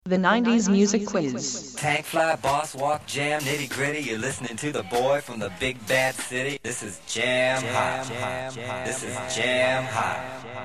The 90s Music Quiz. Tank fly, boss walk, jam, nitty gritty. You're listening to the boy from the big bad city. This is Jam Hot. This is Jam Hot.